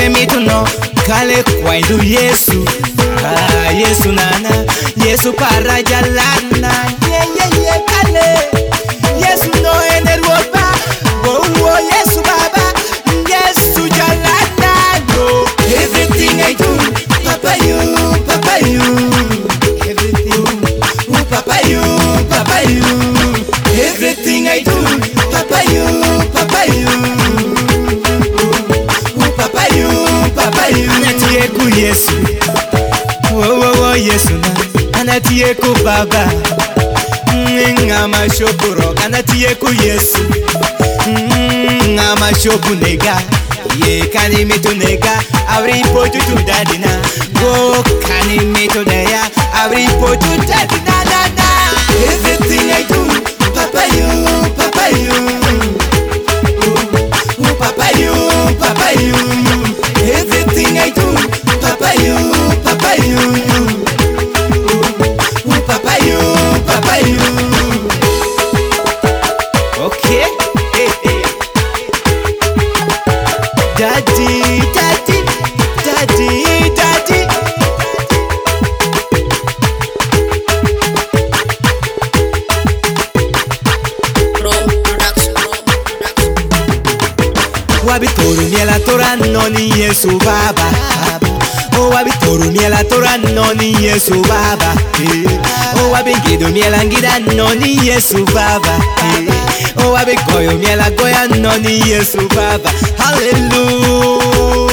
kane mituno kale kwaindu Yesu. Yesu nana, Yesu para jalana. Yeah, kale. Yesu no enerwoba. Oh, Yesu baba. Yesu jalana. No, everything I do, Papa you. Everything, oh Papa you. Everything I do, Papa you. Oh Papa you. Anatie ku Yesu. Oh Yesu na. Anatie ku baba. Ngama shopuro. Anatie ku Yesu. Ngama shopu nega. Ye kani meto nega. Abri potu tu dadina. Go kani meto deya. Abri potu dadina na. Everything I do, Papa you. Oh Papa you. Everything I do, Papa you. Oh Papa you. Okay. Daddy. Wabitoru miela tora noni Yesu baba. Oh wabitoru miela tora noni Yesu baba. Oh wabigido miela ngida noni Yesu baba. Oh wabikoyo miela goya noni Yesu baba. Hallelujah.